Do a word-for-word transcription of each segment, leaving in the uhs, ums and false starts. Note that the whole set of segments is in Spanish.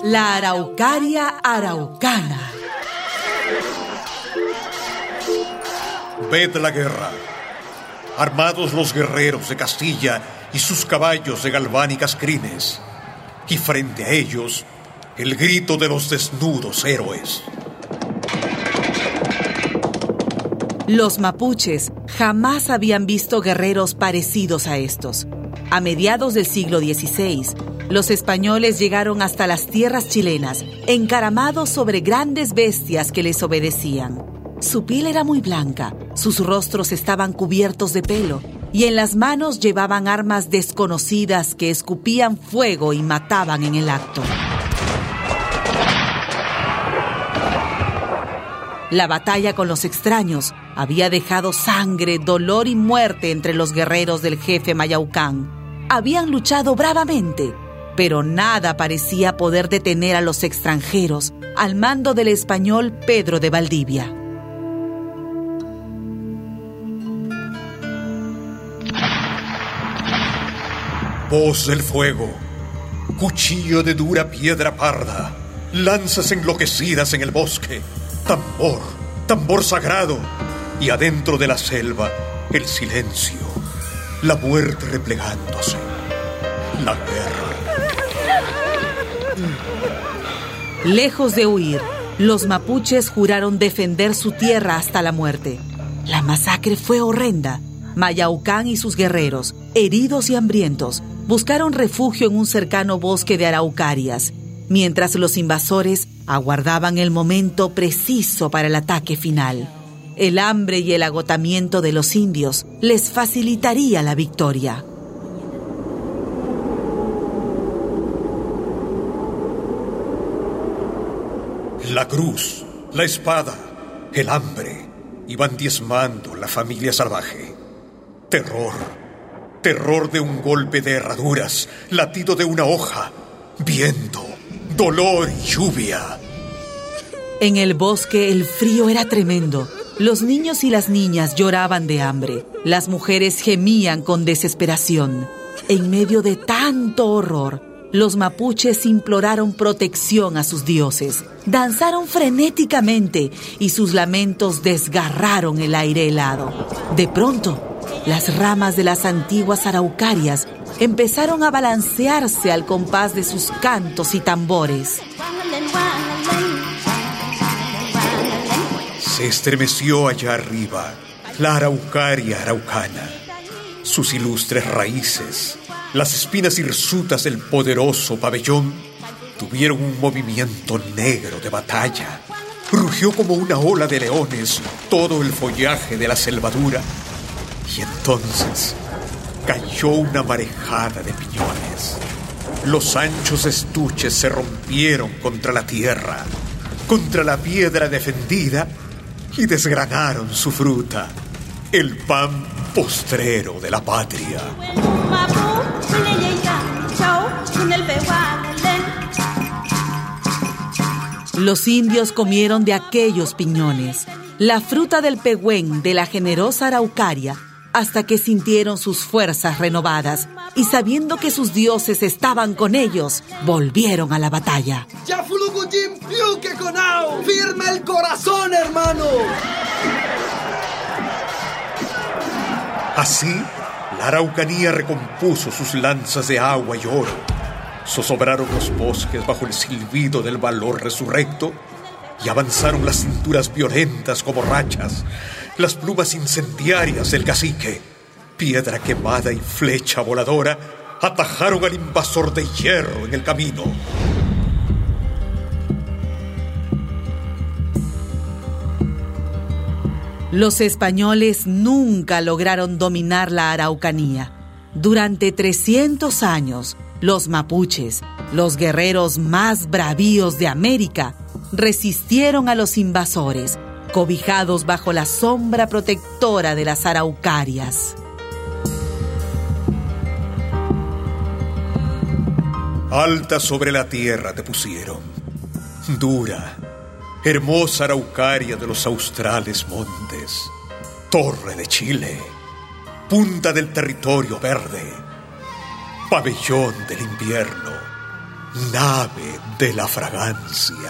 La Araucaria araucana. Ved la guerra. Armados los guerreros de Castilla y sus caballos de galvánicas crines, y frente a ellos el grito de los desnudos héroes. Los mapuches jamás habían visto guerreros parecidos a estos. A mediados del siglo dieciséis, los españoles llegaron hasta las tierras chilenas, encaramados sobre grandes bestias que les obedecían. Su piel era muy blanca, sus rostros estaban cubiertos de pelo, y en las manos llevaban armas desconocidas que escupían fuego y mataban en el acto. La batalla con los extraños había dejado sangre, dolor y muerte entre los guerreros del jefe Mayaucán. Habían luchado bravamente, pero nada parecía poder detener a los extranjeros al mando del español Pedro de Valdivia. Voz del fuego, cuchillo de dura piedra parda, lanzas enloquecidas en el bosque, tambor, tambor sagrado, y adentro de la selva el silencio, la muerte replegándose, la guerra. Lejos de huir, los mapuches juraron defender su tierra hasta la muerte. La masacre fue horrenda. Mayaucán y sus guerreros, heridos y hambrientos, buscaron refugio en un cercano bosque de araucarias, mientras los invasores aguardaban el momento preciso para el ataque final. El hambre y el agotamiento de los indios les facilitaría la victoria. La cruz, la espada, el hambre iban diezmando la familia salvaje. Terror, terror de un golpe de herraduras, latido de una hoja, viento, dolor y lluvia. En el bosque el frío era tremendo. Los niños y las niñas lloraban de hambre. Las mujeres gemían con desesperación. En medio de tanto horror, los mapuches imploraron protección a sus dioses. Danzaron frenéticamente y sus lamentos desgarraron el aire helado. De pronto, las ramas de las antiguas araucarias empezaron a balancearse al compás de sus cantos y tambores. Se estremeció allá arriba la araucaria araucana. Sus ilustres raíces, las espinas hirsutas del poderoso pabellón, tuvieron un movimiento negro de batalla. Rugió como una ola de leones todo el follaje de la selvadura. Y entonces cayó una marejada de piñones. Los anchos estuches se rompieron contra la tierra, contra la piedra defendida, y desgranaron su fruta, el pan postrero de la patria. Los indios comieron de aquellos piñones, la fruta del pehuen de la generosa araucaria, hasta que sintieron sus fuerzas renovadas y sabiendo que sus dioses estaban con ellos, volvieron a la batalla. ¡Firme el corazón, hermano! Así, la araucanía recompuso sus lanzas de agua y oro. Zozobraron los bosques bajo el silbido del valor resurrecto y avanzaron las cinturas violentas como rachas, las plumas incendiarias del cacique. Piedra quemada y flecha voladora atajaron al invasor de hierro en el camino. Los españoles nunca lograron dominar la Araucanía. Durante trescientos años, los mapuches, los guerreros más bravíos de América, resistieron a los invasores, cobijados bajo la sombra protectora de las araucarias. Alta sobre la tierra te pusieron, dura, hermosa araucaria de los australes montes, torre de Chile, punta del territorio verde, pabellón del invierno, nave de la fragancia.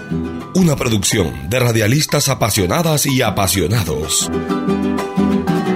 Una producción de radialistas apasionadas y apasionados.